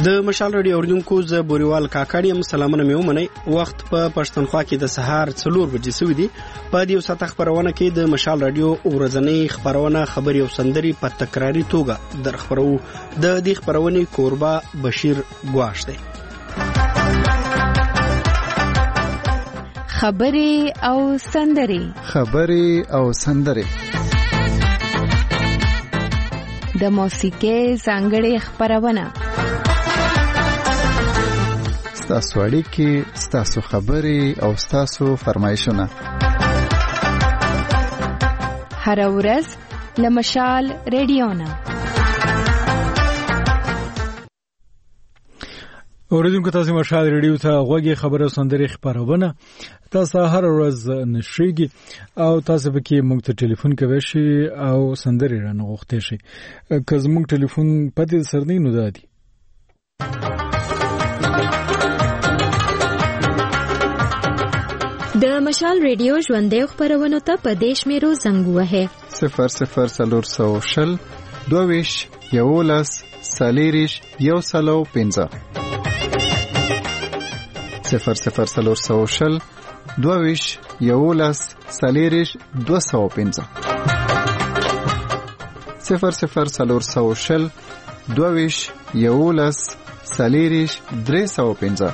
د مشال رادیو اوریدونکو ز بوريوال کاکړیم سلامونه مې ومنئ. وخت په پښتونخوا کې د سهار 4 بجې سوي دي. په دې وسات خبرونه کې د مشال رادیو ورځنی خبرونه خبري او سندري په تکراری توګه در خبرو. د دې خبرونې کوربه بشیر ګواش دی. خبري او سندري د موسیقۍ ځانګړې خبرونه، ستاسو اړیکې، ستاسو خبرې او ستاسو فرمایشونه هر ورځ له مشال رادیو نه. اوریدونکو تاسو مشال رادیو ته غوږی خبره سندري خبرونه تاسو هر ورځ نشریږي او تاسو به کې موږ ته ټلیفون کوئ شي او سندري رانه غوښتئ شي. که زموږ ټلیفون پته سرنی نو دادي د مشال رادیو ژوندې خبرونه ته په دیش میرو زنګ وهه 0040 22 11 سالیریش یو سلو 15 0040 22 11 سالیریش 215 0040 22 11 سالیریش 315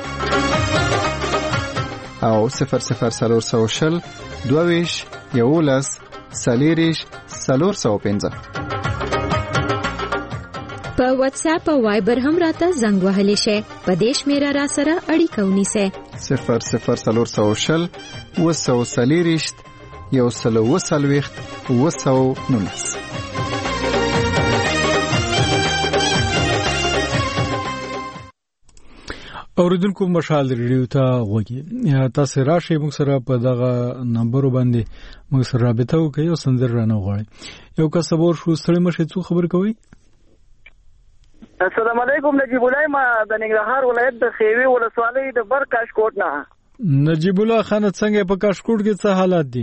او 0040 22 11 سالیریش 415. په واتس اپ او وایبر هم راته زنګ وهلی شي. په دیش میرا را سره اړیکه ونیسه 0040 وسو سالیریش یو سلو وسلويخت وسو نونس. اوریدونکو مشال رادیو ته غوږی تاسو راشئ موږ سره په دغه نمبر باندې موږ سره رابطه وکړئ او سندر رانه غواړئ. یو کسبور شو ستړي مشه څو خبر کوي. السلام علیکم. نجیب الله ما د ننګرهار ولایت د خیوي ولسوالۍ د برکاشکوټ نه. نجیب الله خان څنګه په کاشکوټ کې څه حالات دي؟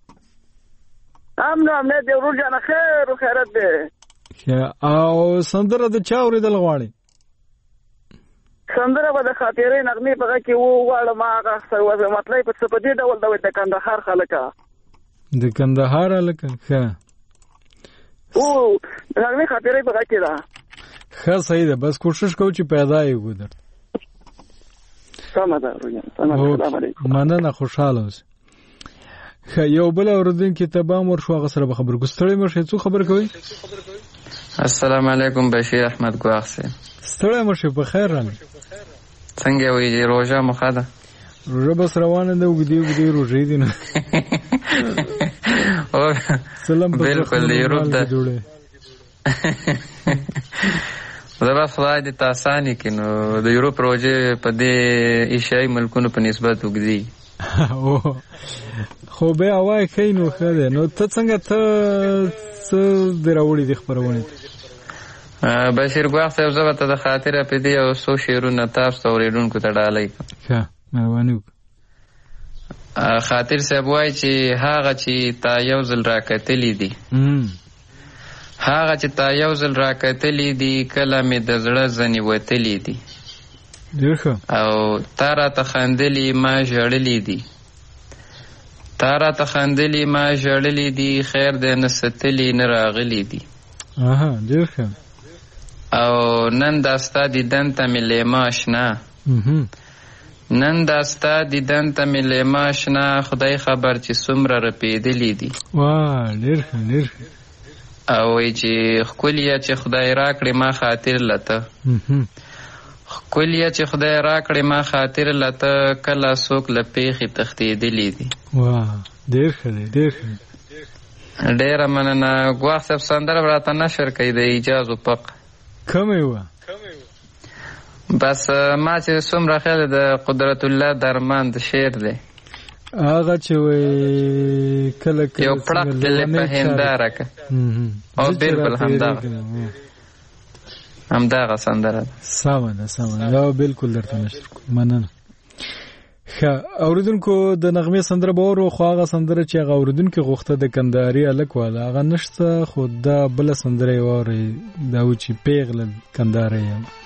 امنه د ورور جان خیر او خیرت ده. او سندره د چا اوریدل غواړي؟ سندره به د خاطرې نغمې په کې وو غواړم هغه څه مطلب په څه په دې ډول د کندهار خلکا د کندهار خلکا ښه او نغمې خاطرې په کې ده. ښه صحیح ده. بس کوشش کوو چې پیدا یې وګورم. سم ده روان. السلام علیکم. مننه خوشاله اوسئ. یو بل اوردونکو ته به امر شو هغه سره به خبر ګستړی مشه څو خبر کوي. السلام علیکم بشیر احمد ګواخسه. ستړی مشه په خیر راغلی. څنګه وی روزه مخاده؟ روزه بس روانه ده وګدي روزه دي نه. او سلام بالکل یورپ ده. زه به خدای دې تاسانی کینو د یورپ روزه په دې ایشیايي ملکونو په نسبت وګدي. خو به اوای کینو خاله نو ته څنګه ته دراوړي د خبرونه بشیر ګواخ صاحب زه ته د خاطره په دې او سو شیرونه تاسو اوریدونکو ته ډالۍ ښه مهرباني خاطر صاحب وای چې هغه چې تا یو ځل راکتلی دي هغه چې تا یو ځل راکتلی دي کله مې د زړه ځنې وتلی دي او تا راته خندلي ما ژړلی دي تا راته خندلي ما ژړلی دي خیر دې نه ستلی نه راغلی دي ډېر ښه او نن داستا دیدن ته مې لیما اشنا نن داستا دیدن ته مې لیما اشنا خدای خبر چې څومره رپېدلی دي واه ډېر ښه ډېر ښه او وایي چې ښکلیه چې خدای راکړې ما خاطر لته ښکلیه چې خدای راکړې ما خاطر لته کله څوک له پیښې تښتېدلی دي واه ډېر ښه دی ډېر ښه ډېره مننه. ګواښ صاحب سندره راته نشر کوي د ایجاز و پق کومې وه بس ما چې څومره خیال د قدرت الله درمان د شعر دی هغه چې وایي کله کله یو پړق دلې په هنداره که او بالکل همدغه سندره ده. سمه ده سمه ده یا بالکل درته نشر کوم. مننه. ښه اوریدونکو د نغمې سندره به اورو خو هغه سندره چې هغه اوریدونکي غوښته د کندهاري هلک والا هغه نشته خو دا بله سندره یې واورئ دا و چې پیغله کندهاری یم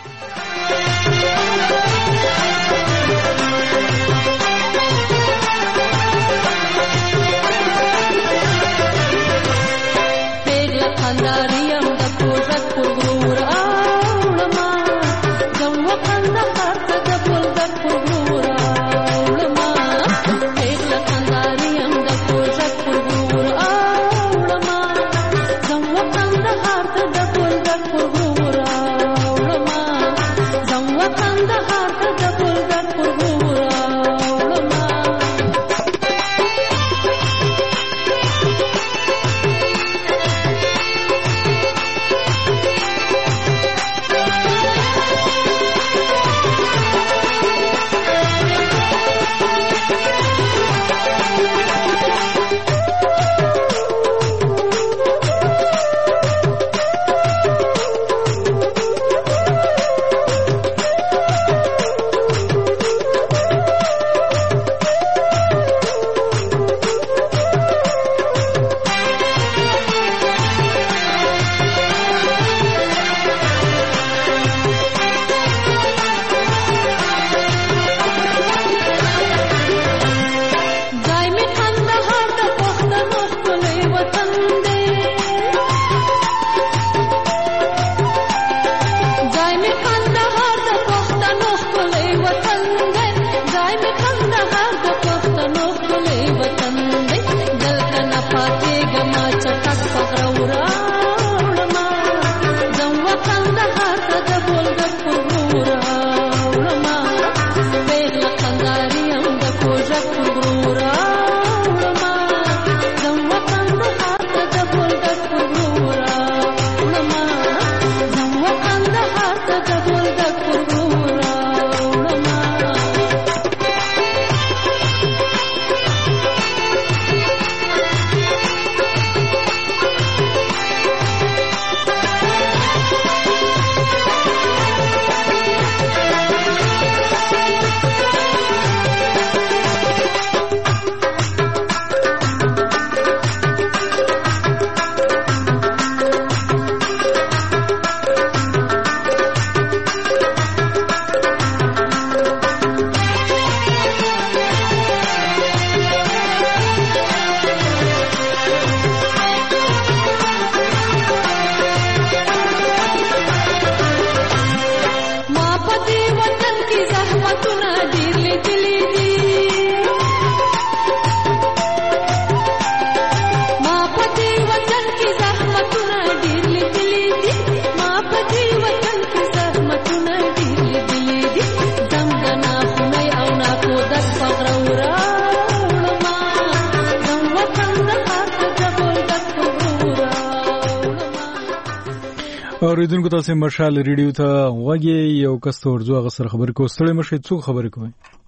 اوریدونکو تاسو مشال ریډیو ته وګورئ یو کس ورځو هغه سره خبرې کوي ستړي مشه څوک خبرې کوي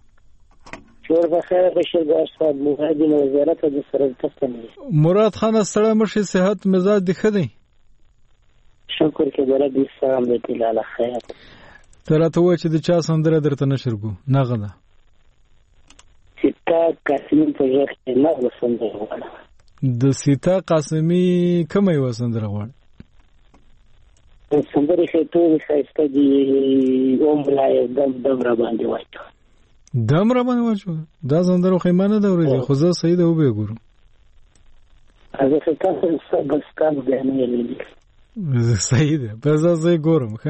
شور بخیر بشیر ګارصاد مهاجم وزارت د سره تاسو مراد خان ستړي مشه صحت مزاج دی خدي شکر کې درته سلام دې لاله خیر ترته و چې د چا سندره درته نشرګو نغه ده سیتا قاسمی په ځخ نه وسندره وړه د سیتا قاسمی کومه وسندره وړه سندره کې ټول خاصه دي اوملای دم را باندې وایته دم را باندې واچو دا سندره خو ایمانه ده ورته خو زه صحیح ده وبې ګورم هغه څه تاسو بس کار دی نه لري صحیح ده بس زه ګورم ښه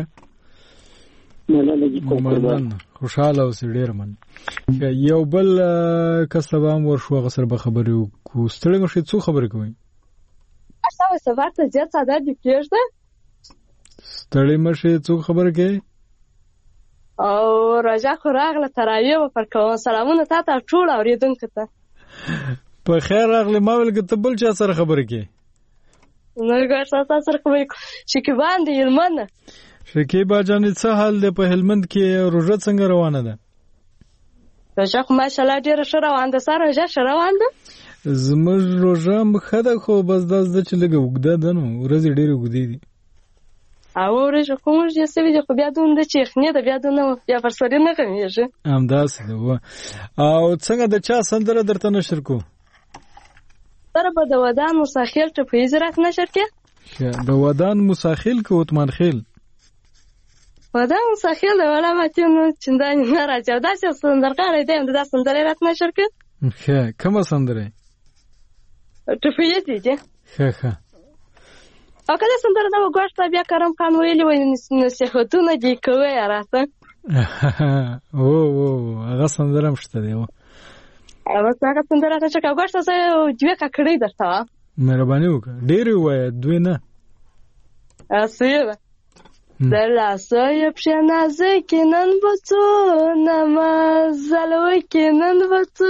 مننه خوشاله اوسې ډېر من یو بل کسبام ورشو غسر به خبرې کو ستړي مشه څو خبرې کوي تاسو سفر ته ځه صادر دي کېږده ستړي مشه څو خبرې کوي او راجا خو راغله تراویح پر کوم سلامونه تاسو ټول اوریدونکو ته په خیر راغله ما ول ته بل چا سره خبرې کوي نو ګر تاسو سره خبرې شکیبان دی هلمند شکیبا جان څه حال دی په هلمند کې روزه څنګه روانه ده روزه خو ماشاءالله ډیره ښه روانه ده سره روزه ښه روانه ده زموږ روزه مخه ده خو بس د چې لږه وګده ده نو ورځې ډېرې وګدې دي او ورځې خو موږ یې سوي خو بیا دومره چې یخني ده بیا دومره بیا پر سړی نه کمیږي همداسې ده او څنګه د چا سندره درته نشر کو سره به د ودان مساخیل ټپیز رات نشر کې د ودان مساخیل کو عثمان خیل ودم سخیل ولا متینو چندانی ناراضی او داسې سندرغاړی دی د داسې سندرې رات نشر کړ ښه کومه سندره ټوفیه دي ښه او کله سندره دا وګورته بیا کرم خان ویلی وای نصیحتونه دي کوي راته او هغه سندره مشته دی او هغه سندره چې وګورته زه دوه ککړې درته مهرباني وکړه ډېر وای دوی نه اسیبه دلاسای پشنازه کنن بچو نمازلوی کنن بچو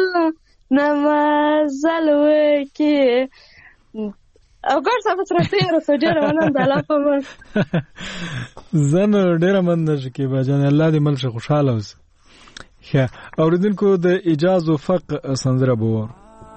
نمازلوی کی او ګر صاحب سره تیر سره ډیر مننه د الله په مر زنه ډیر مننه شکه باجان الله دې مل خوشاله اوس ښه اوریدونکو د اجازه فق سندره بوور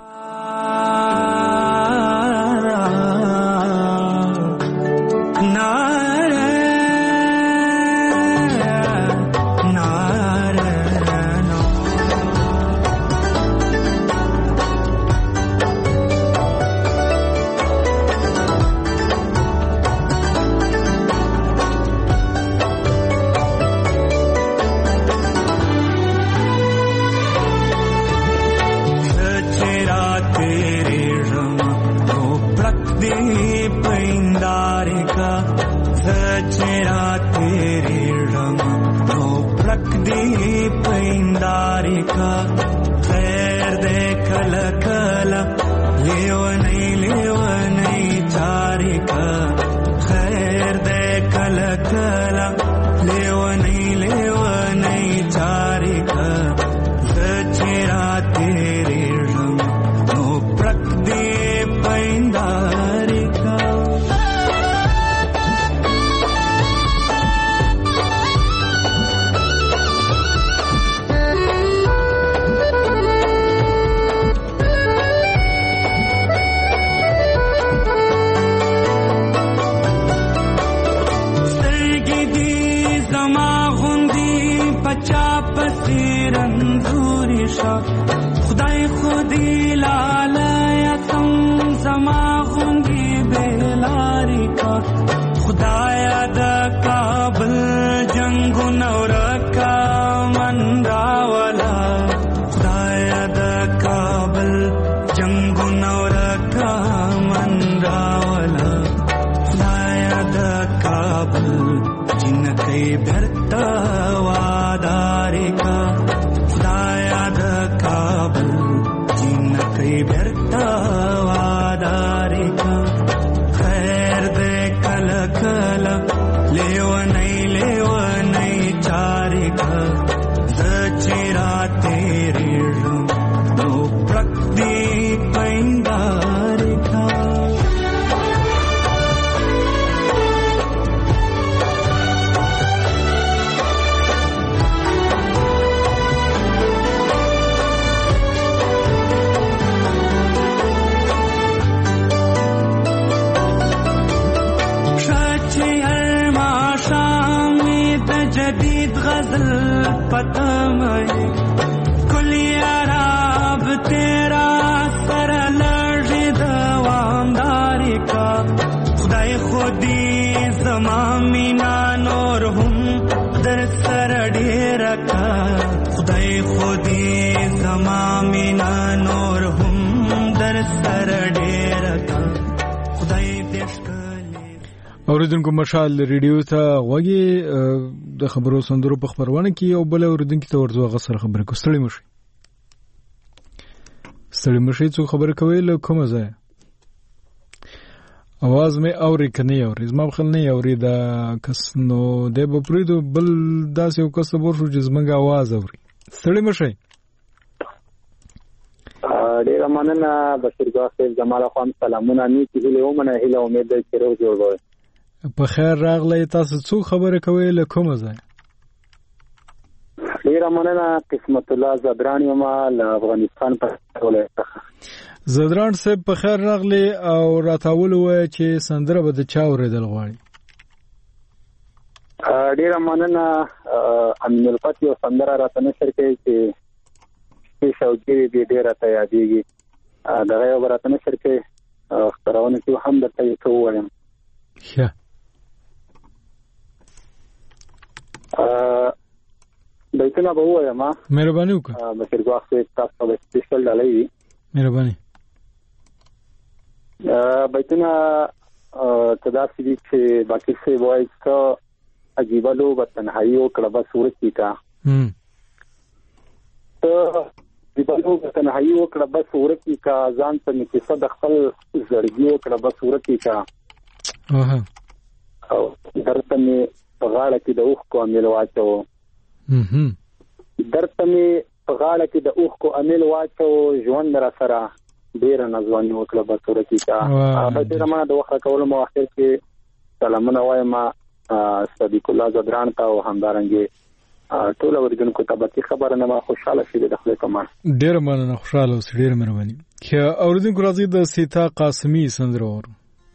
اوریدونکو مشال ریډیو ته وګي د خبرو سندرو په خبرونه کې او بل اوریدونکو ته ورځو غسر خبره کوستړی مشي څو خبره کوي له کومه ځای आवाज مې اوري کني اوري زما خپل نه اوري دا کس نو د بپریدو بل داسې یو کس ورشو چې زمونږ आवाज اوري ستړي مشي ډیر مننه بشیر ګاخل جمال خان سلامونه نیکی هله ومنه هله امید چې روز جوړ وي په خیر راغلی تاسو څو خبره کوي له کومه ځای ډیر مننه قسمت الله زدران یم له افغانستان په ولایت زدران صاحب په خیر راغلی او راتاول وای چې سندره به د چا اوریدل غواړي ډیر مننه امین الفتح او سندره راته نشر کوي چې شوګي دې ډیر ته یادېږي دغه یو راته نشر کوي خبرونه چې هم درته کوم ښه بیتونه به ووایم. مهرباني وکړه. بشیر ګواښ تاسو ته سپیشل ډالۍ وي. مهرباني. بیتونه ته داسې دي چې باقي څه وایي څه عجیبه لوبه تنهایي وکړه بس ورکې کا. ته عجیبه لوبه تنهایي وکړه بس ورکې کا، ځان ته مې کیسه د خپل زړګي وکړه بس ورکې کا. او درته مې په غاړه کې د اوښکو امیل واچو. درته مې په غاړه کې د اوښکو امیل واچو، ژوند را سره ډېره نازواني وکړه بس ورکې کا. ډېره مننه د وخت راکولو. مؤخر کې سلامونه وایم صدیق الله زدران ته او همدارنګې ټول اوریدونکو ته. باقي خبره نه ما خوشاله شي د خپل کمال. ډېره مننه، خوشاله اوسئ. ډېره مهرباني. اوریدونکو راځي د سیتا قاسمي سندره اورو.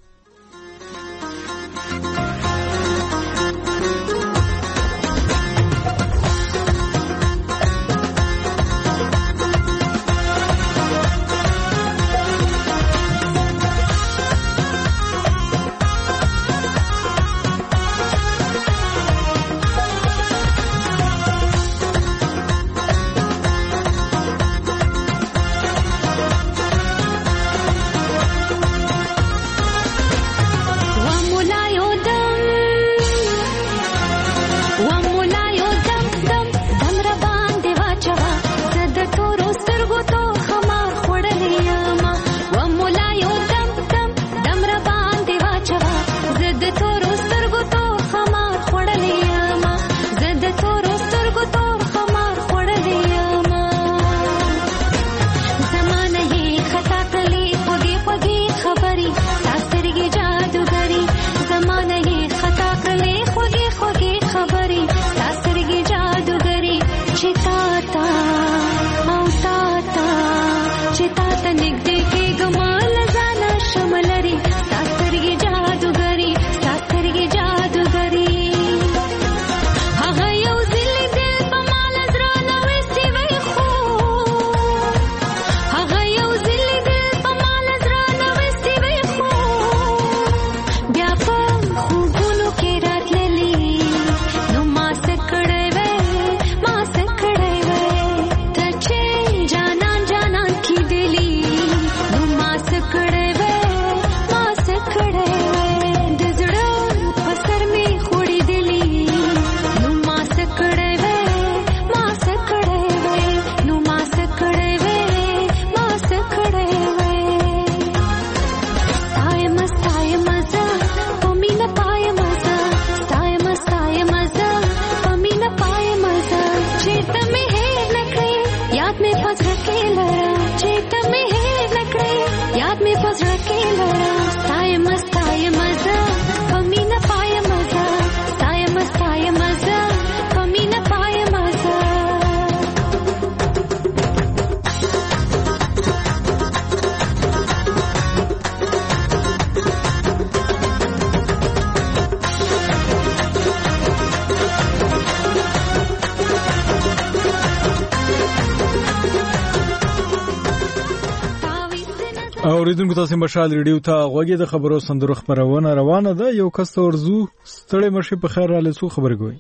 اوریدونکو تاسو مشال ریډیو ته غوږی د خبرو سندرو خبرونه روانه ده. یو کس ورزو ستړی مشي په خیر را لسو خبر کوي.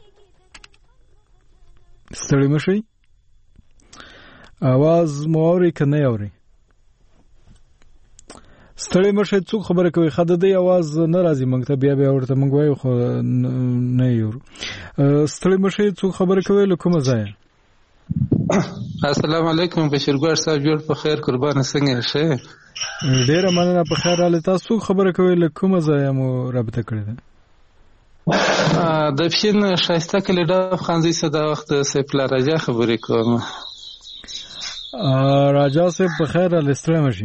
ستړی مشي आवाज موري کنه اوري. ستړی مشي څوک خبر کوي. خدای دې आवाज ناراضي مونږ ته بیا ورته مونږ وایو خو نه یو. ستړی مشي څوک خبر کوي لکه مزه. السلام علیکم بشیر ګوار صاحب، جوړ په خیر قربان څنګه شه؟ ډیره مننه په خیر حال. تاسو خبره کوي له کومه ځای مو رابطه کړې ده؟ د پښین شایسته کلی د خانزي صدا وخت سپلا راجا خبرې کوم. راجا صاحب په خیر حال ستړي مشي.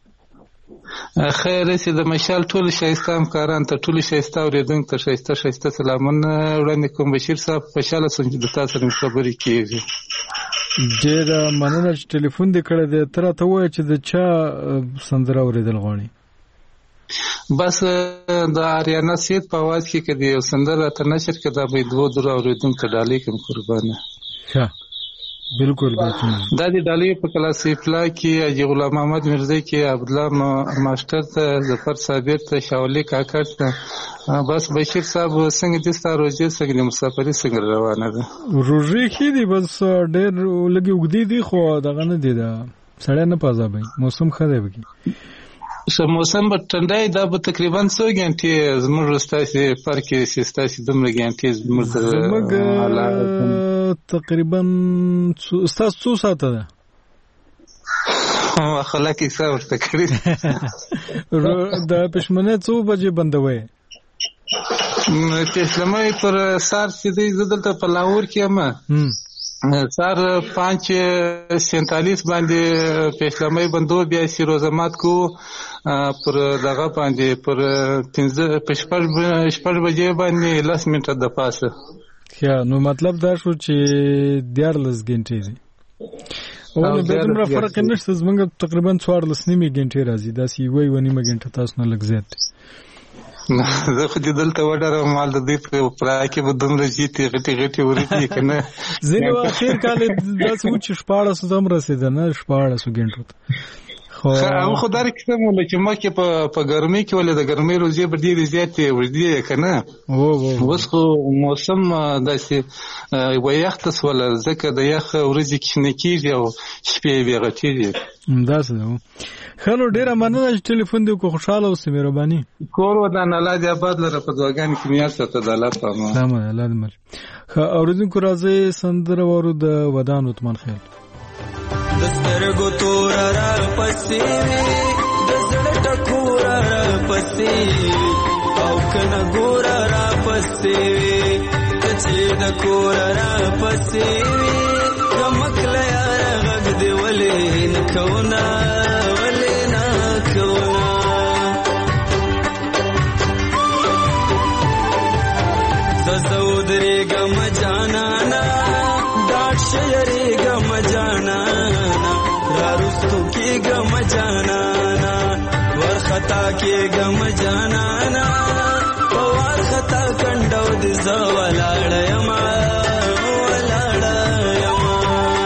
خیر سي د مشال ټول شایسته همکاران ته ټول شایسته اوریدونکو ته شایسته سلامونه وړاندې کوم. بشیر صاحب خوشاله سم چې د تاسو سره خبرې کیږي. ډېر مننه چې ټلیفون دې کړی دی. تر ته وایي چې د چا سندره اوریدل غواړي؟ بس د آریانا سید په आवाज کې کدی یو سندره ته نشر کړه به دوه اوریدونکو ډالۍ کوم قربانه. ښه بالکل دا د ډالۍ په کلاس افلا کې حاجی غلام محمد مرزي کې عبدالله ماستر ته ظفر صابر ته شاولي کاکړ ته بس بشیر صاحب څنګه دي ستاسو روزي څنګه مسافري څنګه روانه ده روزي کې دي بس ډېر لګي وګدي دي خو دغه نه دي دا سړی نه پازابي موسم خدای بږي موسم به ټنډای دا به تقریبا 100 غنټې زموږ ستاسو فرق کې ستاسو دومره غنټې زموږ تقریبا ستاسو 100 ساعته ده خلاقی څه ورته کړی د پښمنه 2 بجې بندوي پښلمای پر سار چې دی زدلته په لاهور کې ما سار 5:47 باندې پښلمای بندو بیا سیروزمات کو پر دغه باندې پر 15 بجې باندې 10 منټه د پاسه یا نو مطلب دا شو چې 14 غنټې دي او نو به دومره فرق نشته زمونږ تقریبا 14 نیمه غنټې راځي دا سی وای ونیمه غنټه تاسو نه لګ زیات زه خو دې دلته وډره مال د دې په پراکه به دومره جیتي غټي ورته کنه زینو اخر کال د سوچ 14 زم رسیدل نه 14 غنټو خو خو دا رکه مو چې ما کې په ګرمي کې ولې د ګرمي روزي به ډېر زیاتې وړدي کنه اوس خو موسم داسې ويختس ولا ځکه د یخ ورځې کې نه کیږي او شپې به غټيږي همداسې ده خلو ډېر مننه چې ټلیفون دی کو خوشاله اوسې مهرباني کور ودان الله دې آباد لره په دواګان کې میاشته ته د الله په امان سلام الله دې مر خو اوریدونکو راځي سندره ورو د ودان عثمان خیل دسترګو تور را پسې د زړه ټکور را پسې او کنه ګور را پسې چې د کور را پسې کمکل یار غږ دی ولې نکونا ولې نکونا زودري غم جانانا ډاټ شيري غم جانانا رستو کی غم جانانا ورخطا کی غم جانانا پوار خطا کنډو د زولاړ یما ولاړ یما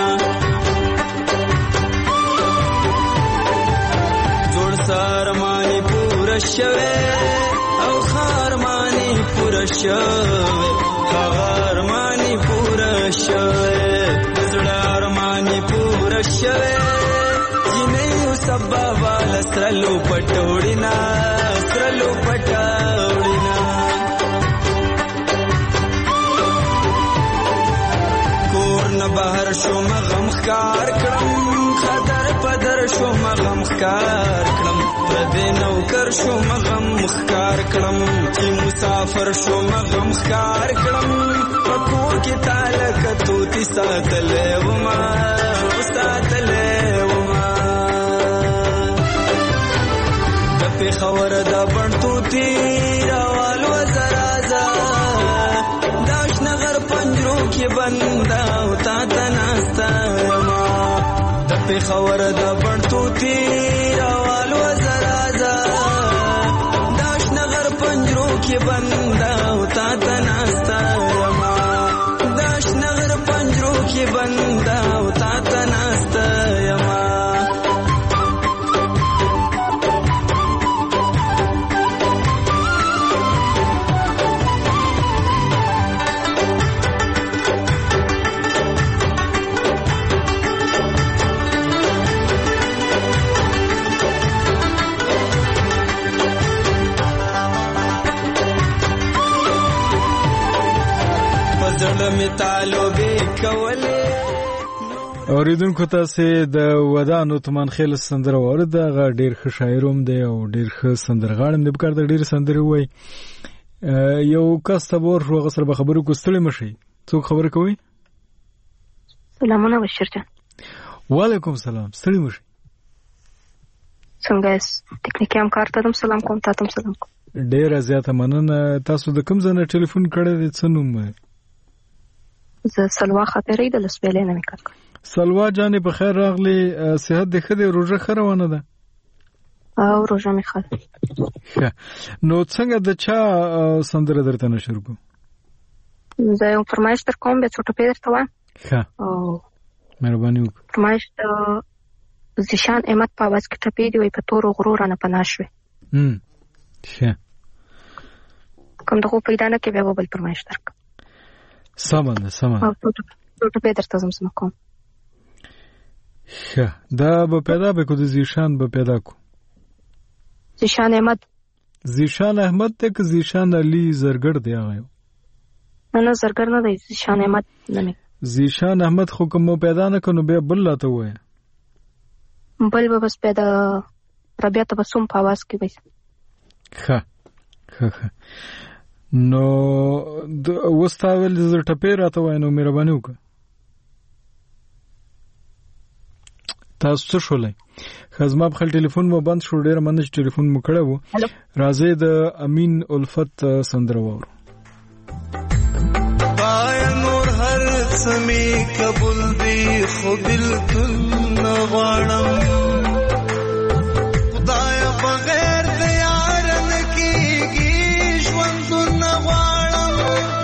جوړ سار مانی پور شوه او خار مانی پور شوه خار مانی پور شوه زړه مانی پور شوه سبا والا سرلو پټوړینا کور نه بهر شو مغم خکار کړم خدر پدر شو مغم خکار کړم پردې نوکر شو مغم خکار کړم چې مسافر شو مغم خکار کړم پکور کې تعلق توتی ساتلې وما ساتلې وما په خبر دا بنتو تیراوال وزرازا داش نغر پنجرو کې بندا او تا تناستا ما د په خبر دا بنتو تیراوال وزرازا داش نغر پنجرو کې بندا او تا تناستا ما داش نغر پنجرو کې بندا او تا تناستا ما اوریدونکو تاسو د ودان عثمان خیل سندره ورده غ ډیر ښه شاعروم دی او ډیر ښه سندرغاړم دی بکار د ډیر سندره وای یو کس تبور شو غسر به خبرو کوستلې مشي څوک خبر کوي سلامونه بشیر جان وعلیکم سلام ستړي مشي څنګه ټیکنیکی همکار ته سلام کوم تاسو سلام کوم ډیر زیاته مننه تاسو د کوم ځای ټلیفون کړی دی څه نوم زه سلوا خاطرې د لسبېلې نه میکړ سلوا جانې په خیر راغلی صحت د خدای روزه خروانه ده او روزه می خاله نو څنګه د چا سندره درته نشر کو زه یو فرمایش تر کوم به څه ټپې درته وایم ښه او مهرباني وکړه. فرمایش د زیشان احمد په आवाज کې ټپې دی وي په تور غرور نه پناه شوې. ښه کوم دغه پیدا نه کې بیا بل فرمایش درک. سمه ده ټپې درته زم کوم. ښه دا به پیدا به کو د زیشان به پیدا کو. زیشان احمد ته که زیشان علي زرګر دی هغه. نه زرګر نه دی، زیشان احمد نه. زیشان احمد خو کوم پیدا نه کنو بیا بل لاته وای. بل به بس پیدا ربيع ته بسوم په आवाज کې وای. ښه نو د وستاول ز ټپې راته وای نو مهرباني وکړه. تاسو څه شولای؟ خزما په خپل ټلیفون مو بند شو، ډیر مننه چې ټلیفون مو کړو. راځي د امین الفت سندره وورو. پای نور هر سمي قبول دی خو بالکل نه غواړم خدای بغیر د یار نه کیږي ژوند نه غواړم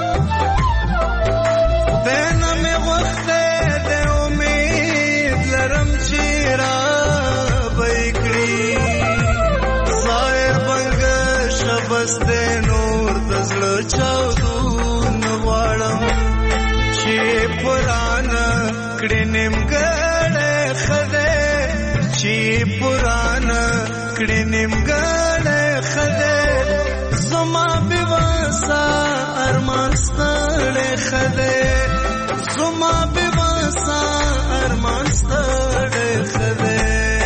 دنه مې وخت د امید لرم چې را بېکړي ظاهر بنګ شبس د نور د زړه چاودو نه غواړم چې پرانا کړي نیمګړې خدای چې پرانا کړي نیمګړې خدای زما بېواسه ارمان ستړی خدای زما بېواسه ارمان ستړی خدای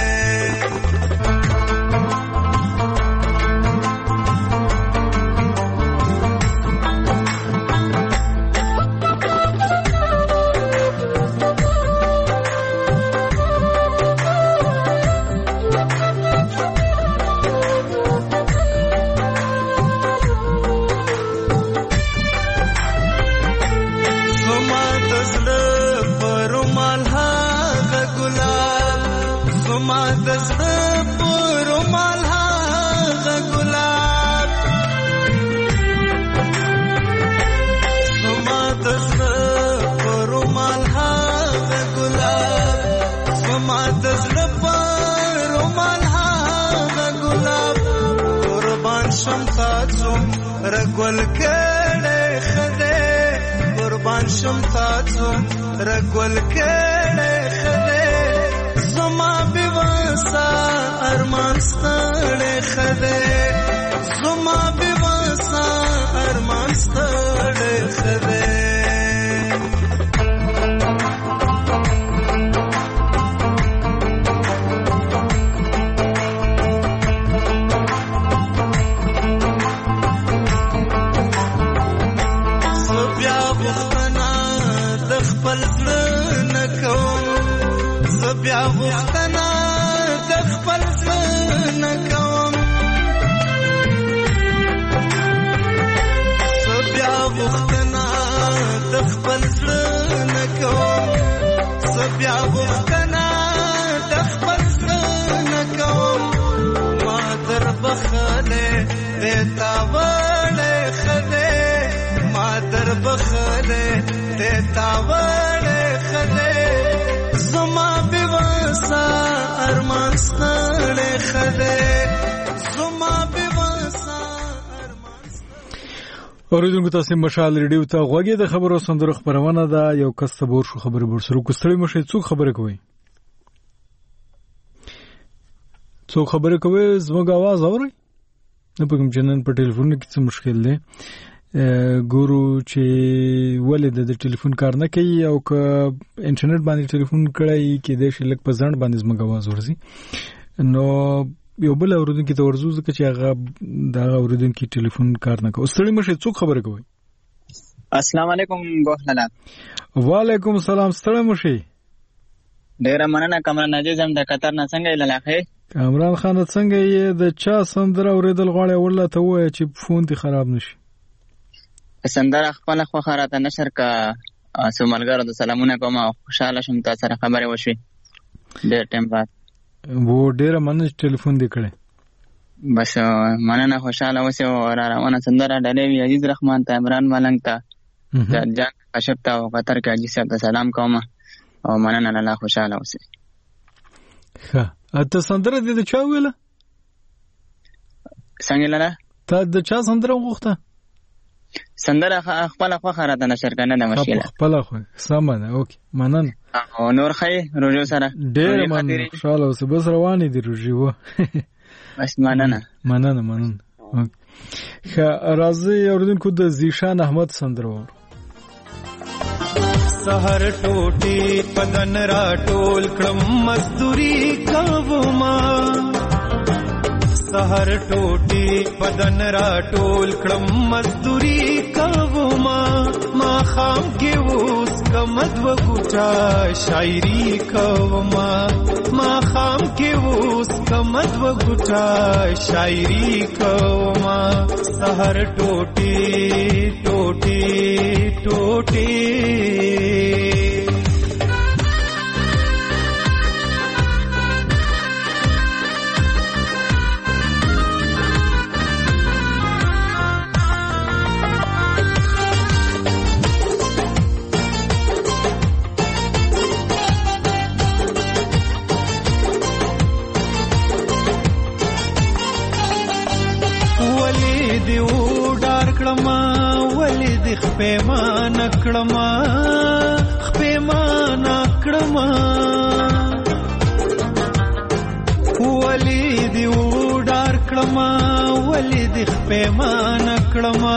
رګول کړه خدای قربان شم تاسو رګول کړه خدای زما بېواسه ارمان ستړی خدای زما بېواسه ارمان ستړی خدای بیا غوښتنه د خپل نه کوم بیا غوښتنه د خپل نه کوم بیا غوښتنه د خپل نه کوم ما در بخله دیتا وړه خدای ما در بخله دیتا وړه خدای زما بېواسه ارمان ستړی خدای زما بېواسه ارمان اوریدونکو تاسو مشال ریډیو ته غوږی د خبرو سندرو خبرونه ده. یو کس تبور شو خبره برسرو کوستړی مشه څوک خبره کوي زموږ आवाज اوري نه پکم جنن په ټلیفون کې څه مشکل دی ګورو چې ولې د ټلیفون کار نه کوي او که انټرنیټ باندې ټلیفون کړی کې د شلک په ځند باندې زموږ आवाज ورزي نو یو بل اوریدونکو ته ورزو ځکه چې هغه دا اوریدونکو ټلیفون کار نه کوي. ستړي مشه څوک خبره کوي؟ السلام علیکم ګوهلا. وعلیکم السلام. ستړي مشه ډیر مننه. کامران عزیز هم د قطر نه څنګه لاله کامران خان څنګه یې د چا سندره اوریدل غواړي ورله ته وایي چې فون دې خراب نشي سندره خپل خو خراته نشر کا سومالګر د سلامونه کوم او خوشاله شم تاسو سره خبرې وشي ډېر ټیم بعد وو ډېر مننه ټلیفون دې کړې بس مننه خوشاله وسه او روانه سندره ډلې وی عزیز رحمان ته عمران ملنګ ته جان اشب ته او قطر کې عزیز صاحب سلام کوم او مننه الله خوشاله اوسئ. ښه ته سندره دې د چا ویله؟ څنګه لاله ته د چا سندره وغوښته؟ سندره خپله خوښه راته نشر که نه ده مشکله خپله خوښه سمه ده. اوکې مننه. او نور ښه روژو سره ډېره مننه خوشحاله اوسه. بس روانې دي روژې و بس مننه مننه. ښه راځئ اورېدونکو د ذیشان احمد سندره واورو. سحر ټوټې بدن را ټول کړم مزدوري کوما سحر ټوټې بدن را ټول کړم مزدوري کوما ما خام کې اوس کمد و ګوټا شاعري کوما ما خام کې اوس کمد و ګوټا شاعري کوما سحر ټوټې ټوټې ټوټې خپېمان کړما خپېمان کړما ولې دی وډار کړما ولې دی خپېمان کړما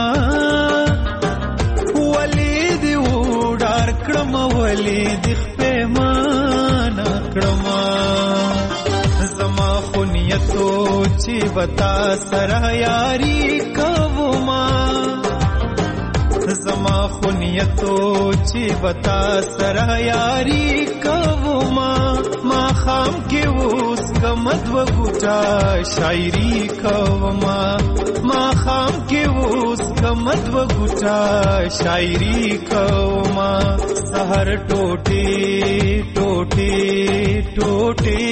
ولې دی وډار کړما ولې دی خپېمان کړما زما خونیتو چې وتا سره یاري کوما زما خونیتو چې وتا سره یاري کوما ما خام کې اوس کمد و ګوټا شاعري کوما ما خام کې اوس کمد و ګوټا شاعري کوما سحر ټوټې ټوټې ټوټې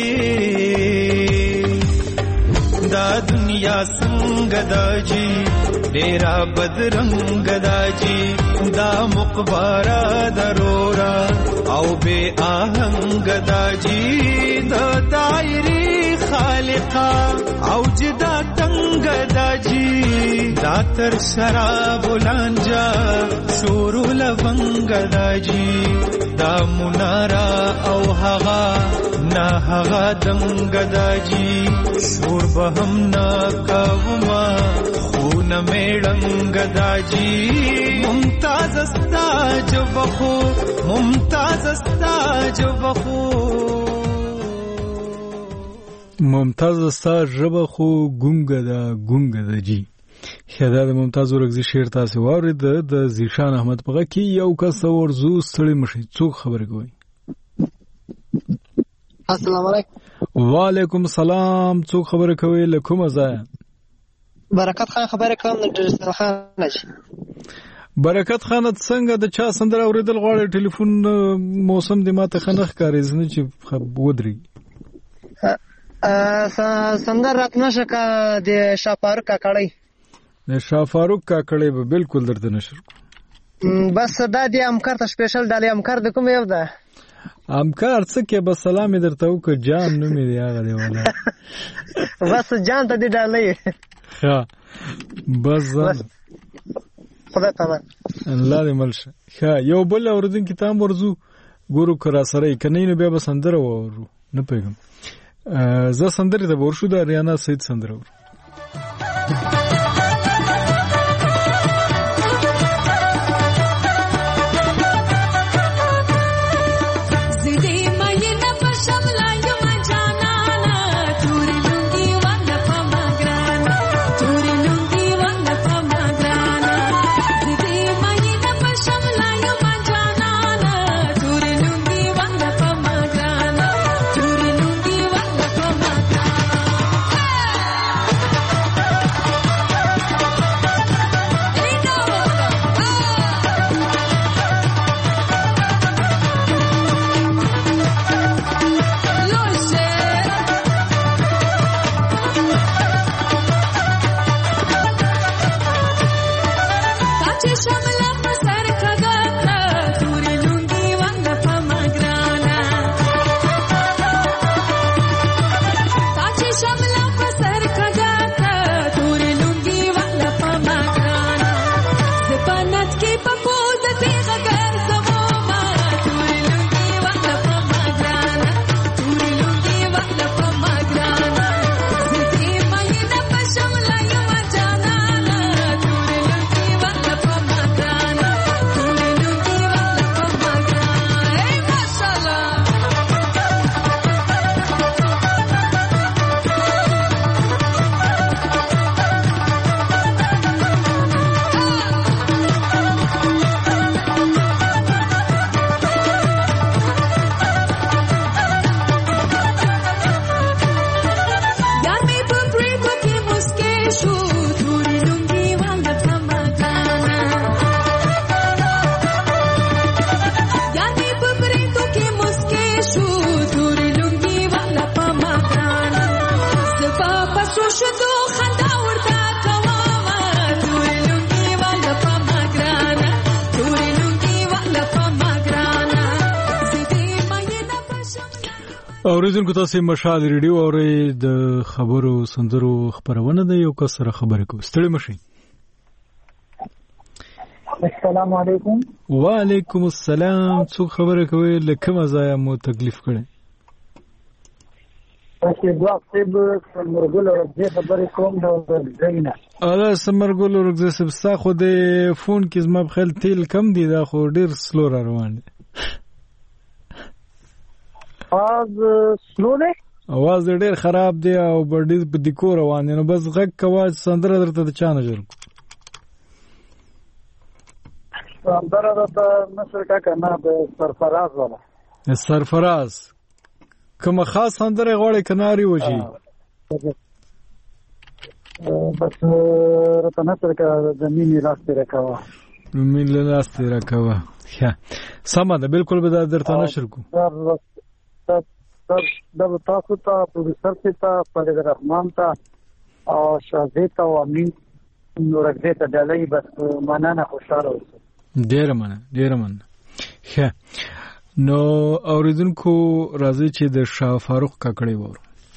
دا دنیا څنګه دا جی ډېرا بدرنګ دا جی دا مقبره درورا او بے آهنګ دا جی د دایری خالقا او جدا تنگ دا جی دا تر شراب لانجا شورو لونګ دا جی دا منارا او هغا نا هغا دنګ دا جی شور بهم نا کوما خون میړنګ دا جی ممتاز استا جوخو ممتاز استا جوخو ممتاز استا جوخو ګونګ دا جی خدا د ممتاز ورغزي شعر تاسو واورید د ذیشان احمد پغه کی یو کس ورزو ستړي مشي څوک خبرې کوي. السلام علیکم. وعلیکم السلام. څوک خبرې کوي له کومه ځای؟ برکت خان خبرې کوم د ډرسخان نشي. برکت خان څنګه د چا سندره اوریدل غواړي؟ ټلیفون موسم د ماته خنخ کاری زنه چې ودري سندره راتنه شکه د شافاروق کاکړی د شافاروق کاکړی به بالکل درته نشر بس دا دی امکار ته سپیشل دالي امکار د کوم یو ده امکار څه کې بس سلام درته وک جان نومې دی هغه دی ولا بس جان ته دی ډالې ها بس خدای پامان الله دې ملشه. ها یو بل اوردن کتاب ورزو ګورو کرا سره کني نو بیا بسندره وورو نه پیغام زه سندره ته ورشو د ریانا سید سندره ور پسو شدو خندا ورته کومه تورې لونګي والا په ما ګرانه تورې لونګي والا په ما ګرانه زیدي مینه پښم. اوریدونکو تاسو مشال ریډیو اورئ د خبرو سندرو خبرونه ده. یو کس سره خبرې کوو. ستړي مشئ. السلام علیکم. وعلیکم السلام. څوک خبرې کوي؟ له کومه ځایه مو تکلیف کړی؟ تاسو دوه صاحب سمرګل ورځې خبرې کوم د ورځې نه. سمرګل ورځې سبستا خو د فون کې زما په خیال تیل کم دی، دا خو ډیر سلو را روان دی. سلو دی؟ اواز ډیر خراب دی او ډیر په دیکو روان دی. نو بس غږ کوه سندره درته د چا نه جوړ سندره درته نشر کاکه نه د سرفراز والا. سرفراز کومه خاص سندره غواړې کناري وشي؟ بس راته نشر کاکه د مینې لاس تېره کوه. مینې لاس تېره کوه. سمه ده، بالکل به دا درته نشر کو. تاسو ته پروډوسر ته فرید رحمان ته او شازې ته او امین نورګزې ته ډالۍ بس مننه، خوشحاله اوسئ. ډېره مننه. ښه نو اوریدونکو راځي چې د شاه فاروق کاکړی وورو.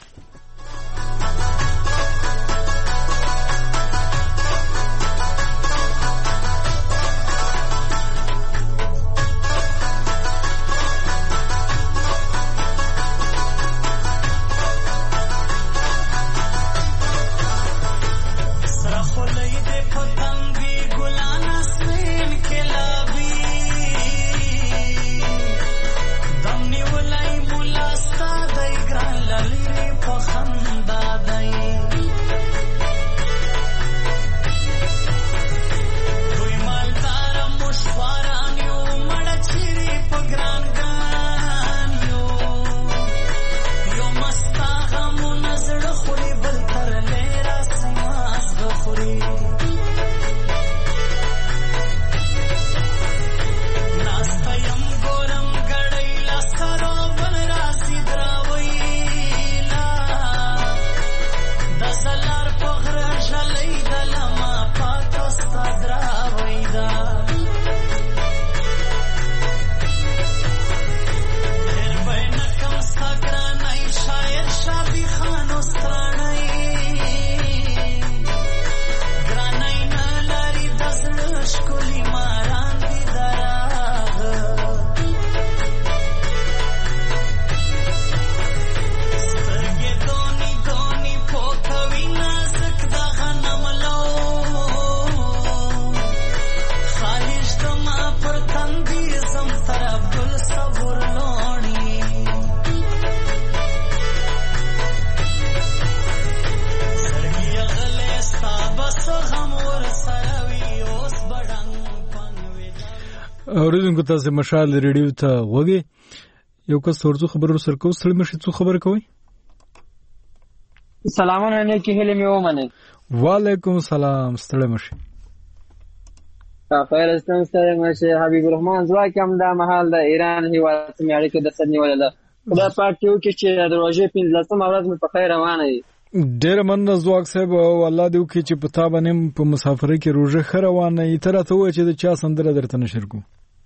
اوریدونکو تاسو مشال ریډیو ته وګورئ. یو کس ورته خبرو سره کوو. ستړي مشئ. څو خبر کوي؟ سلامونه نه کې هله مې ومنه. وعلیکم السلام. ستړي مشئ. خیر استم سره مشه حبیب الرحمن زوا کوم دا محل د ایران هیواد سمیاړي کې د سدنی ولله خدا پاک یو کې چې د روزې 15 ورځ مې په خیر روانه دي. ډېر مننه زواک صاحب او الله دې وکړي چې په تا باندې په مسافرۍ کې روزه روانه ای. تر ته و چې د چا سندره درته نشر کو؟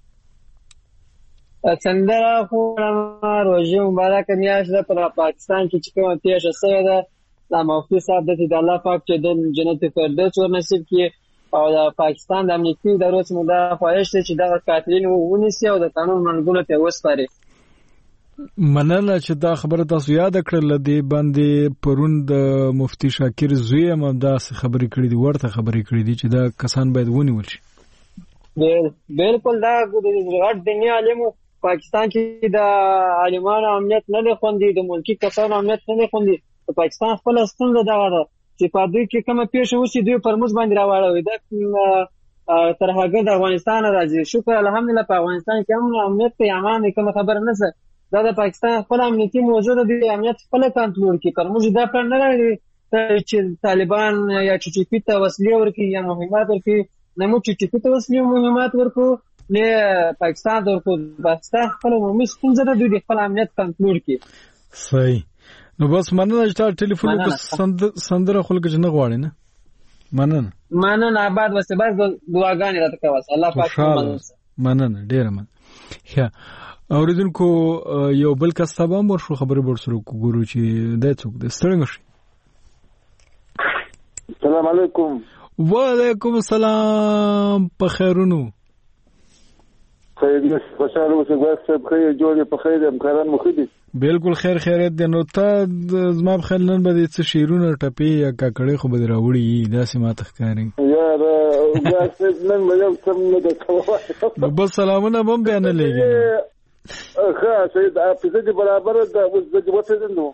سندره خو روزه مبارک میاشت ده په پاکستان کې چې کومه پیښه شوې ده د مفتي صاحب د الله پاک چې د جنت فردوس ور نصیب کړي او د پاکستان د امنیتي ادارو څخه دا خواهش ده چې دا قاتلین ونیسي او د قانون منګولو ته وسپاري. مننه چې دا خبره تاسو یاد کړل. دې باندې پرون د مفتی شاکر زوی هم دا خبرې کړې دي، ورته خبرې کړې دي چې دا کسان باید ونیول شي. بالکل دا غټ دنیا عالمو پاکستان کې د عالمانو امنیت نه دی خوندي، د ملکی کسانو امنیت نه دی خوندي. په پاکستان خپل ستونزه دا ده چې په دوی کې کومه پیښه وشي دوی پرموز باندې راوړوي. دا تر هغه د افغانستان راځي. شکر الحمدلله په افغانستان کې هم امنیت ته امان کوم خبر نه ده. دا د پاکستان خپل امنیتي موضوع دی، امنیت خپل کنټرول کوي. پرموز دا پر نه راځي چې طالبان یا چټیپی ته وسلې ورکړي یا مهمات ورکړي. نه مو چټیپی ته وسلې مهمات ورکړو نه پاکستان ورکړو. پاکستان خپل مومي ستونزه ده، دوی خپل امنیت کنټرول کوي. صحیح. نو بس مننه چې ټلیفون وکړ سندره خلک چې نه غواړي نه مننه آباد وسه بس دعاګانې راته کوي الله پاک مننه ډیره مننه. اوریدونکو یو بل کس ته هم ورشو خبرې ورسره ګورو چې دا څوک دی. ستړی مشي. السلام علیکم. وعلیکم السلام. په خیرونو خیر خوشاله اوسه ګوښه بخیر جوړې په خیر امکانات مو خدي. بالکل خیریت دی. نو ته زما په خیال نن به څه شیرونه ټپې یا کاکړې خو به راوړي داسې ماته ښکاري. یار ګوښه نن مې یو څه نه ده کوه. بس سلامونه هم بیان لګي. ښه سید اپیزه دي برابر ده اوس د وته نو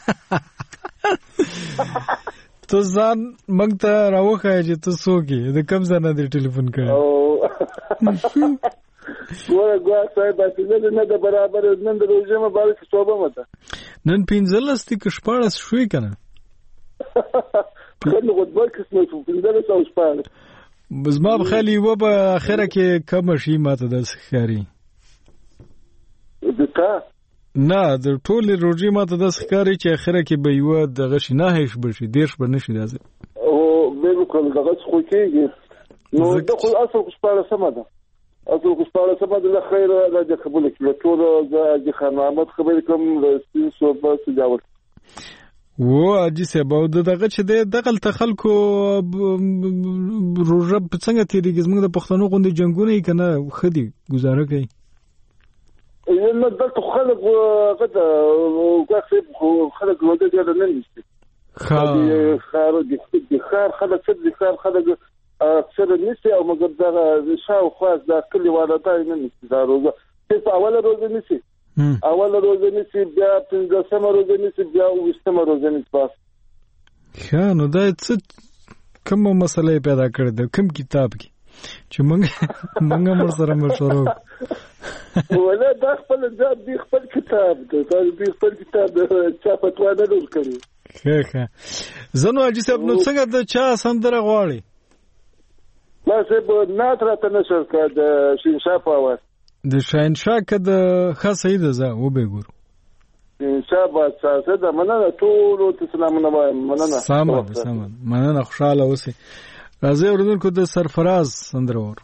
ته ځان موږ ته راوخای چې ته څوک یې د کوم ځای نه دې ټلیفون کړی. ګوره صاحب اپیزه نه ده برابر نن د روزه مبارک صوبه مته نن 15 کې شپاړس شوي کنه خلک غوډبل قسمه 15 او شپاړس زما په خیال یو به اخره کې کم شي ماته د ښکاری نه د ټولې روزي ماته د ښکاری چې اخره کې به یو دغه شي نه هیڅ بشي دیش به نشي راځي او بالکل دغه خو کېږي نو د خپل اصل خپل سم ده اصل خپل سم ده خیر راځي قبول کړو ټول د خدمات خبرې کوم رسمي صوبه سجاوت و اجي سبا دغه چې دغه تخلکو روزه په څنګه تیریږي زموږ د پښتنو غوندي جنگونه کنه خدي گزاره کوي نه دلته خلک غته وګورئ خلک ودې ډېر نه نشي خار خلک خلک اکثر نشي او مګر دا شاو خاص د کلی والدای نه نشي دا روزه په اوله روزه نشي بیا 15 روزه نشي بیا 20 روزه نشي بس ښه نو دا څه کوم مسله پیدا کړې ده کوم کتاب کې چې موږ مر سره مشورو ولا دا خپل کتاب دی خپل کتاب چا فتوا نه ورکړي. ښه زنو اجي صاحب نو څنګه د چا سندره غواړي؟ ما صاحب ناتره ته نشر کړ د شینشاه په اواز د شینشاه کده خاصه ده زه و به ګورو شینشاه با څه ده مننه ټول ته سلامونه وایم مننه سم مننه خوشاله اوسئ. راځي اوریدونکو د سرفراز سندره ور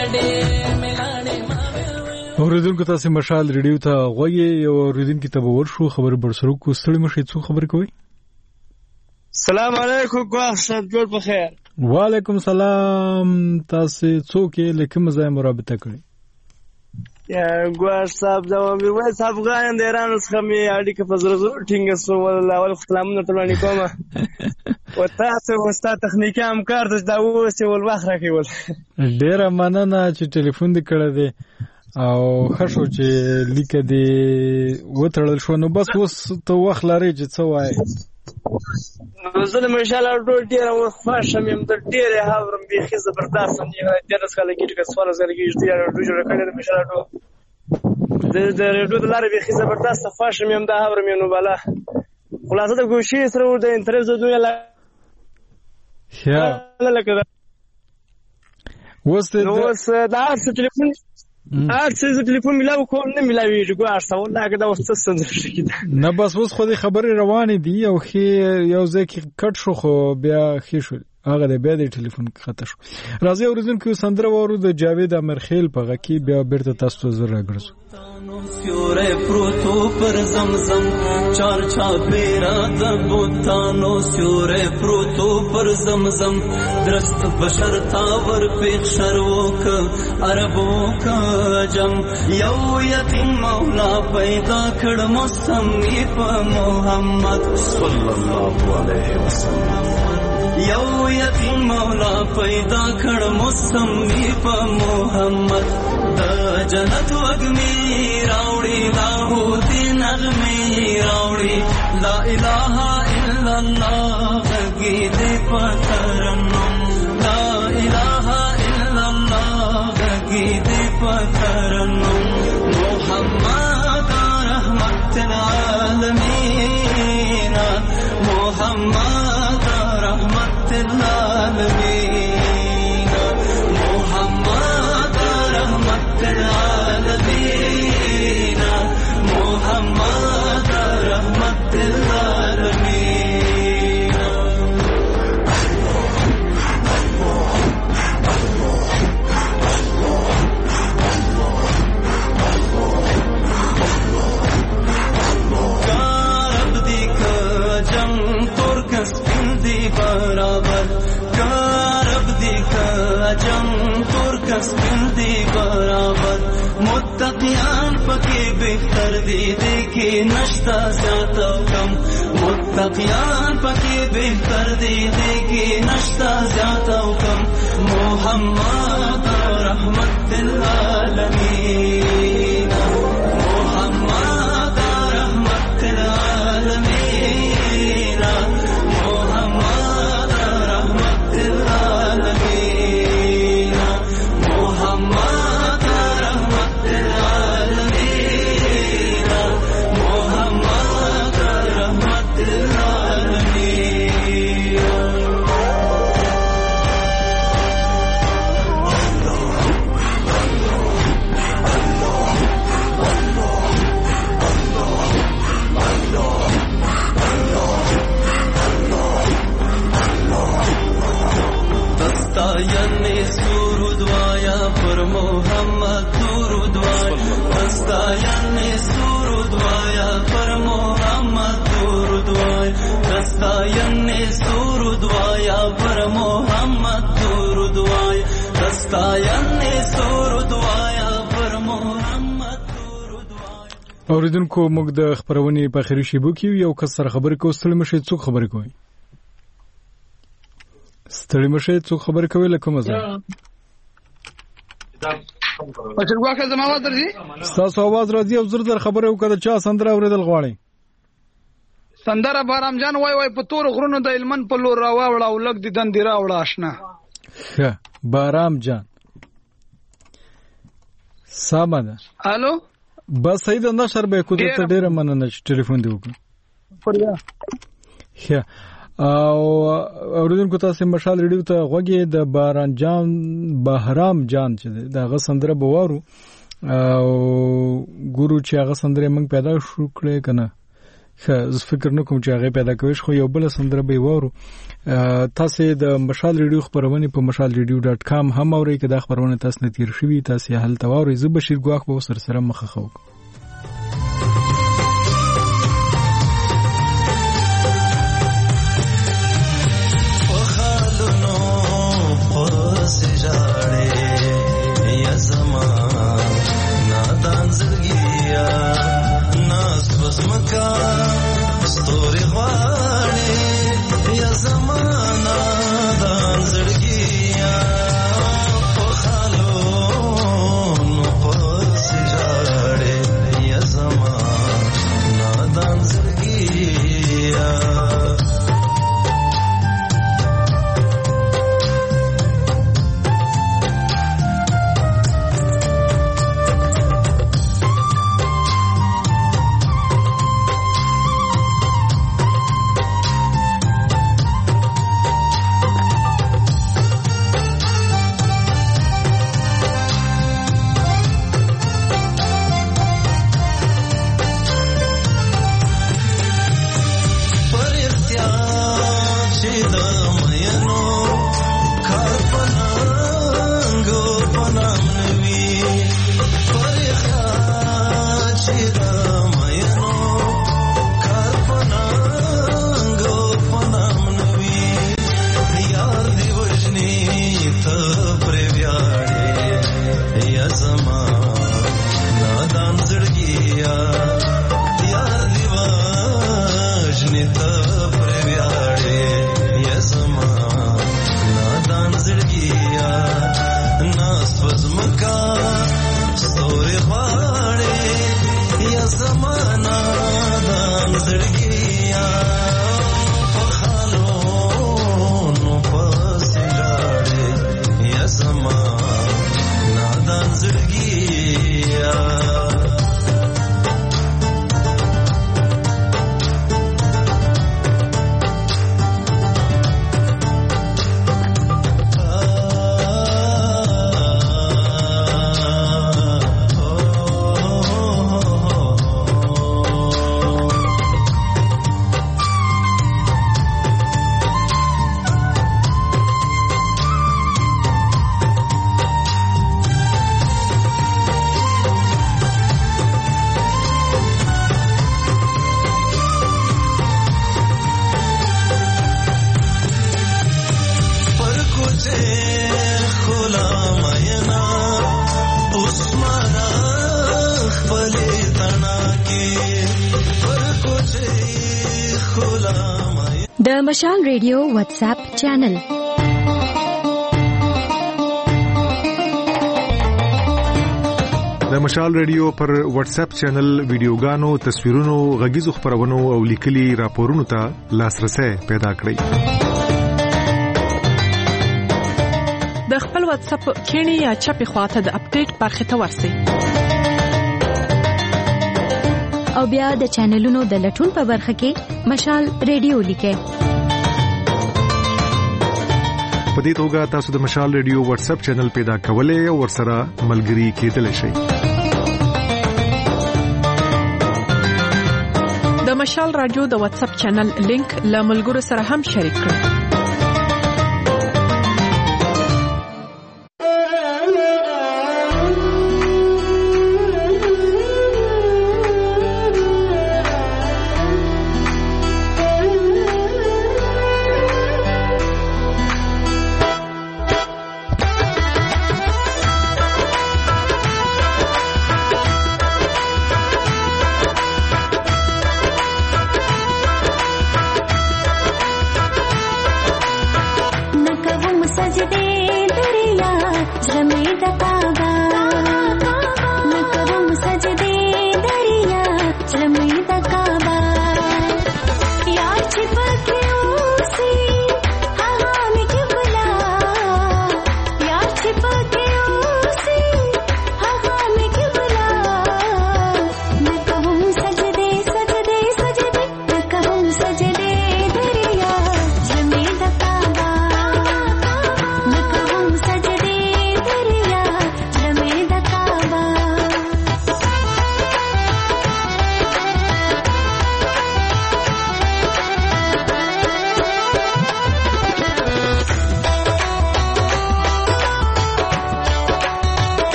اوریدونکو تاسو مشال ریډیو ته غوږی یو اوریدونکو ته ورشو خبر برسرو کو ستړي مشه څو خبر کوي. السلام علیکم ګواه صاحب جوړ په خیر. وعلیکم السلام. تاسو څوک یې لکه مزه مرابطه کړی؟ یا ګواه صاحب دا مې صاحب غاین د ایران څخه می اړیکه په زړه ټینګ سو ول اول سلامونه ته وړاندې کوم او تاسو وستا تخنیکی همکار د اوس ول وخت راکول. ډیره مننه چې ټلیفون دې کړی دی او خشو چې لیکه دې وتړل شو. نو بس اوس ته وخت لري چې څه وایې؟ زه د مشاله ډیره خوښم یم د ډیره هاورم بیخي زبردست یم ډیره خلک چې سوال زره کې ډیره جوړ کړی د مشاله د ریډیو د لارې بیخي زبردست خوښم یم د هاورم نو بالا خلاصه د ګوشي سره د انټرنیټ زدوی لا لکه وسته دا ټلیفون ارڅ ټلیفون ملاو کوم نه ملاویږي ګوار څو لاګه دا وسته څنګه کیده نه بس اوس خو دې خبرې روانې دي او خې یو ځکه کټ شو خو بیا خې شو هغه د بیا د ټلیفون خطا شو. راځي اوریدونکو سندره وورو د جاوید امرخیل په غکی بیا بیرته تاسو ته زر راګرځو. سیوره پروتو پر زمزم چار چاپیرا د بوتانو سیوره پروتو پر زمزم درست بشر تاور پیخ شروک عربو کا جم یو یتیم مولا پیدا کړ مستمی په محمد صلی الله علیه وسلم یو یتیم مولا پیدا کړ مستمی په محمد د جنت وګمی راوړي لاهوتی نغمې راوړي لا اله الا الله غږی دې پترنم لا اله الا الله غږی دې پترنم محمد رحمت العالمین محمد رحمت العالمین محمد رحمت العالمین محمد رحمت العالمین. کارب دی که جنگ ترکس پن دی برابر کارب دی که جنگ ترکس پن دی برابر متقیان پکې بهتر دي کې نشتا زیاته کم متقیان پکې بهتر دي کې نشتا زیاته کم محمد رحمت العالمین محمد رحمت العالمین محمد رحمت العالمین محمد رحمت العالمین محمد رحمت العالمین. دستایان سرود وایا پر محمد درود وایا دستایان سرود وایا پر محمد درود وایا دستایان سرود وایا پر محمد درود وایا دستایان سرود وایا پر محمد درود وایا. اوریدونکو موږ د خبرونې په اخري شیبو کې یو کس سره خبرې کوو. ستړي مشه څوک خبرې کوي؟ ستړي مشه څوک خبرې کوي لکه مزه اچھا زما आवाज درځي تاسو आवाज راځي او زر در خبره وکړه چا سندره اوریدل غواړي سندره بارام جان وای وای په تور غرونو د علمن په لور راوړا او لګ د دند راوړا آشنا ښه بارام جان سامانه الو بس صحیح د نشر به کو ته ډیره مننه چې ټلیفون دی وکړه پریا ښه او اوریدونکو تاسو مشال ریډیو ته غوږی د باران جان بهرام جان چې دا غسندره بوارو او ګورو چې هغه سندره موږ پیدا شو کړې کنه ز فکر نه کوم چې هغه پیدا کوي خو یو بل سندره به وورو تاسو د مشال ریډیو خبرونه په mashalradio.com هم اورئ که دا خبرونه تاسو نه تیر شوي تاسو هل تاوري زه بشیر ګواخ به سره مخه خو د مشال ریډیو واتس اپ چینل د مشال ریډیو پر واتس اپ چینل ویډیوګانو، تصویرونو، غږیزو خبرونو او لیکلي راپورونو ته لاسرسي پیدا کړئ. د خپل واتس اپ کینی یا چپی خواته د اپډیټ برخه ته ورسئ. او بیا د چینلونو د لټون په برخه کې مشال ریډیو لیکئ. په دې توګه تاسو د مشال ریډیو واتس اپ چینل پیدا کولای او ورسره ملګري کېدلی شئ. د مشال رادیو د واتس اپ چینل لینک له ملګرو سره هم شریک کړئ.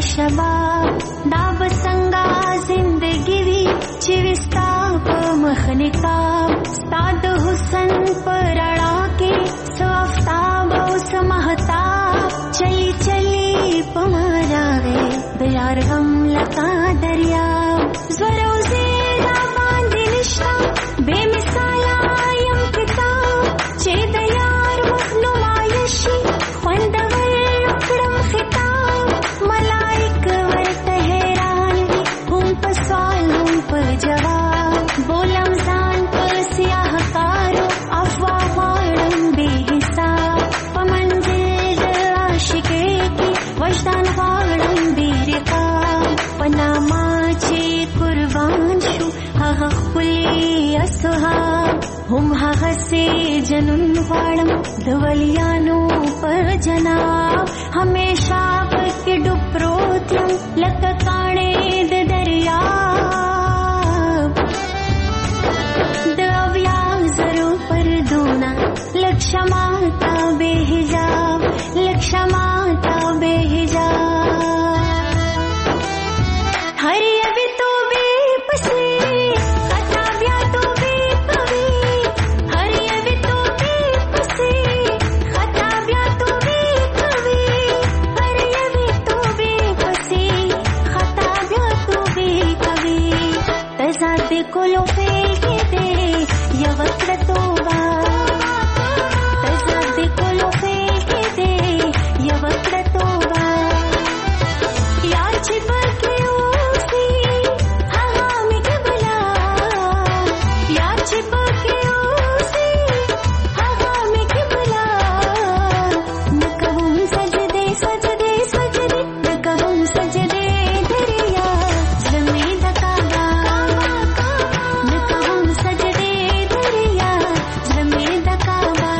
شباب دا بسنگا زندگی وی چې وستا په مخ نقاب ستا د حسن پر اړه کې سو آفتاب او سمهتاب چلی چلی په مراغه د یار غم لکا دریاب زورو زیدا باندې نشتا بے مثالا یم کتاب چې د یار مخنو مایشي خوندور وکړم خطاب ملائک ورته حیران دي هم په سوال هم په جواب بولم ځان په سیاه کارو افوا غواړم بې حساب په منزل د عاشقۍ کې وجدان غواړم بې رقاب په نامه چې قربان شو هغه ښکلي اصحاب هم هغه سي جنون غواړم د ولیانو پر جناب همیشه پکې ډوب پروت یم لکه کاڼې د دریاب د اویا زرو پردونه لک شماتا بے حجاب لک شماتا بے حجاب هر یوی تو بے پسی خطا بیا تو بے پوی هر یوی تو بے پسی خطا بیا تو بے پوی هر یوی تو بے پسی خطا بیا تو بے پوی تزاد کولو فیل کې دے یا وکړه توبه تزاد کولو فیل کې دے یا وکړه توبه یار چې پکې اوسي هغه مې قبلا یار چې پکې اوسي هغه مې قبلا نکوم سجدے سجدے سجدے نکوم سجدے دریا زمین دکاغا نکوم سجدے دریا زمین دکاغا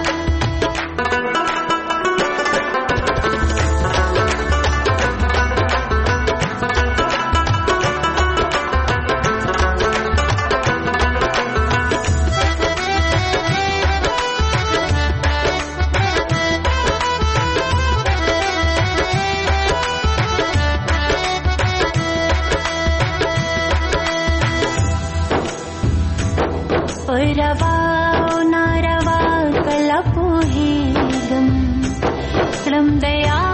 روا او ناروا کله پوهېږم کړم د یار